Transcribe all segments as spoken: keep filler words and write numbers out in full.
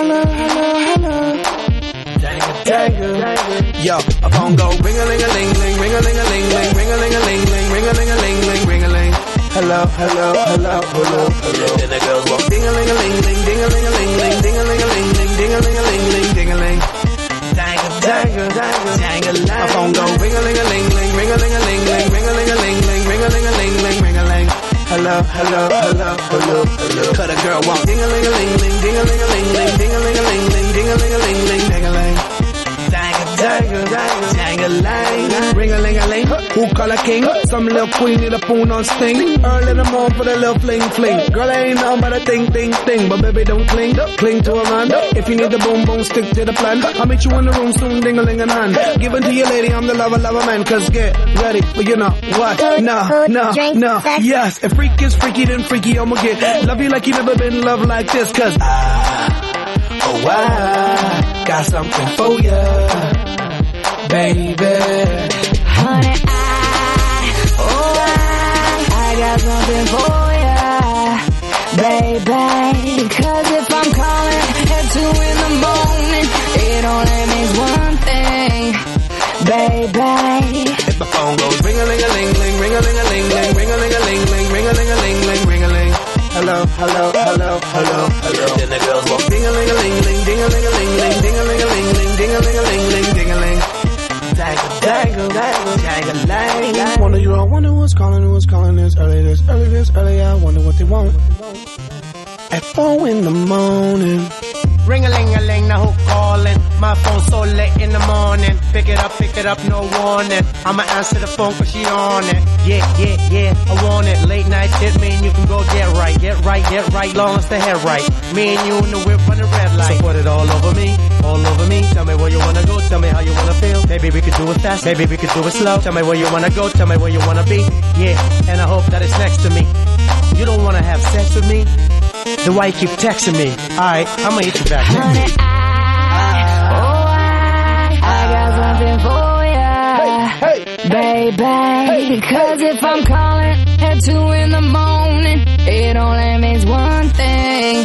hello, hello, hello. Yo, a phone go ring-a-ling-a-ling-ling, ring-a-ling-a-ling-ling, ring-a-ling-a-ling-ling, ring-a-ling-a-ling-ling, ring-a-ling. Hello, hello, hello, hello, hello. Then the girls walk ding-a-ling-a-ling-ling, ding-a-ling-a-ling-ling, ding-a-ling-a-ling-ling, ding-a-ling-a-ling-ling, ding-a-ling. Dangle, dangle, dangle, dangle. My phone go ring-a-ling-a-ling-ling, ring-a-ling-a-ling-ling, ring-a-ling-a-ling-ling, ring-a-ling-a-ling-ling, ring-a-ling. Hello, hello, hello, hello, hello. Cut a girl walk ding-a-ling-a-ling-ling, ding-a-ling-a-ling-ling, ding-a-ling-a-ling-ling, ding-a-ling-a-ling-ling, ding-a-ling. Dangle, dangle, dangle-lang, ring-a-ling-a-ling. Who call a king? Some little queen need a poon on sting. Early in the morning for the little fling fling. Girl, I ain't nothing but a ting ting ting. But baby, don't cling, cling to a man. If you need the boom boom, stick to the plan. I'll meet you in the room soon, ding-a-ling in hand. Give it to your lady, I'm the lover, lover man. Cause get ready, but you know what? No, no, no, yes. If freak is freaky, then freaky, I'ma get love you like you never been loved like this. Cause I, oh I got something for ya. Baby, honey, I, oh I, I got something for ya, baby. Cause if I'm calling at two in the morning, it only means one thing, baby. If my phone goes ring-a-ling-a-ling-ling, ring-a-ling-a-ling-ling, ring-a-ling-a-ling-ling, ring-a-ling-a-ling-ling, ring-a-ling. Hello, hello, hello, hello, hello. Then the girls walk ding-a-ling-a-ling-ling, ding-a-ling-a-ling-ling, ding-a-ling-a-ling-ling, ding-a-ling-a-ling-ling, ding-a-ling. Dangle, dangle, dangle, dangle, lang. Wonder you, I wonder who's calling, who's calling this early, this early, this early. I wonder what they want. At four in the morning. Ring-a-ling-a-ling, now who calling? My phone so late in the morning. Pick it up, pick it up, no warning. I'ma answer the phone cause she on it. Yeah, yeah, yeah, I want it. Late night shit, me and you can go get right. Get right, get right, long as the hair right. Me and you in the whip on the red light. So put it all over me, all over me. Tell me where you wanna go, tell me how you wanna feel. Maybe we could do it fast, maybe we could do it slow. Tell me where you wanna go, tell me where you wanna be. Yeah, and I hope that it's next to me. You don't wanna have sex with me? Then why you keep texting me? Alright, I'ma hit you back. Honey, I, oh I, I got something for ya, Hey, hey, baby. Cause if I'm calling at two in the morning, it only means one thing,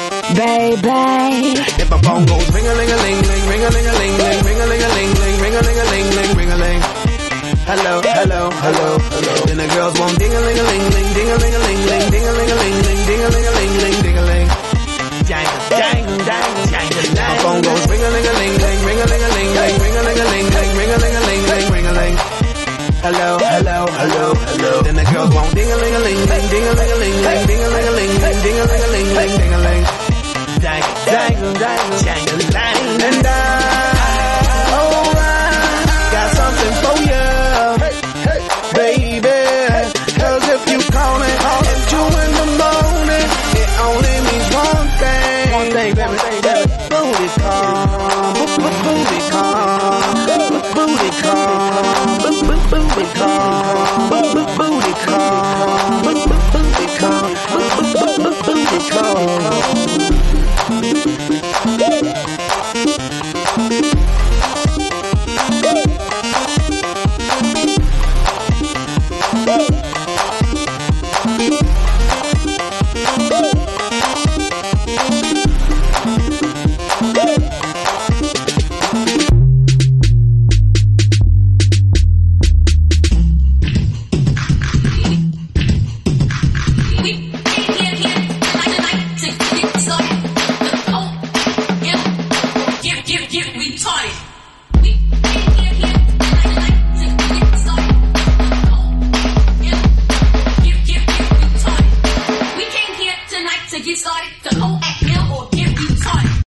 baby. if my phone goes ring-a-ling-a-ling-ling, ring-a-ling-a-ling-ling, ring-a-ling-a-ling-ling, ring-a-ling-a-ling-ling, ring-a-ling. Hello, hello, hello, hello. Then the girls want ding-a-ling-a-ling-ling, ding-a-ling-a-ling-ling, ding-a-ling-a-ling-ling, ding-a-ling-a-ling-ling, ding-a-ling. Jangle, jangle, jangle, jangle. My phone goes ring-a-ling-a-ling-ling, ring-a-ling-a-ling-ling, ring-a-ling-a-ling-ling, ring-a-ling-a-ling-ling, ring-a-ling. Hello, hello, hello, hello. Then the girls want ding-a-ling-a-ling-ling, ding-a-ling-a-ling-ling, ding-a-ling-a-ling-ling, ding-a-ling-a-ling-ling, ding-a-ling.